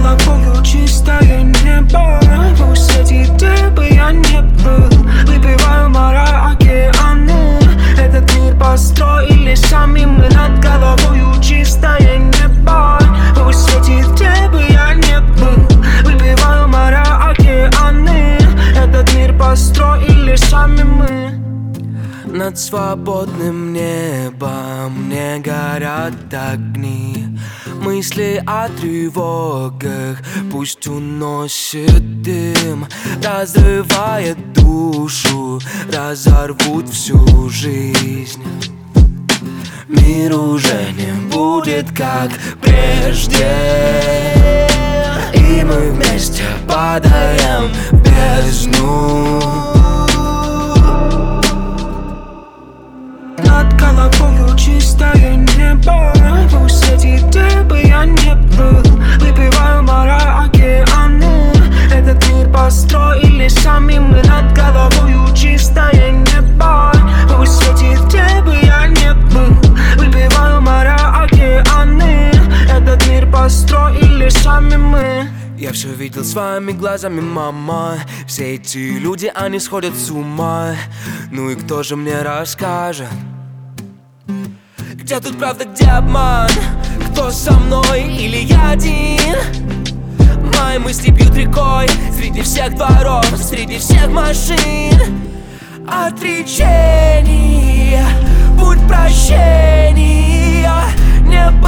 головою чистое небо. Пусть светит, где бы я не был. Выпиваю моря, океаны. Этот мир построили сами мы. Над головою чистое небо. Пусть светит, где бы я не был. Выпиваю моря, океаны. Этот мир построили сами мы. Над свободным небом не горят огни. Мысли о тревогах пусть уносит дым. Разрывает душу, разорвут всю жизнь. Мир уже не будет как прежде, и мы вместе падаем в бездну. Над головою чистое небо. Пусть светит, где бы я не был. Выпиваю моря, океаны. Этот мир построили сами мы. Над головою чистое небо. Пусть светит, где бы я не был. Выпиваю моря, океаны. Этот мир построили сами мы. Я все видел своими глазами, мама. Все эти люди, они сходят с ума. Ну и кто же мне расскажет, где тут правда, где обман? Кто со мной или я один? Мои мысли бьют рекой среди всех дворов, среди всех машин. Отречение, путь прощения. Не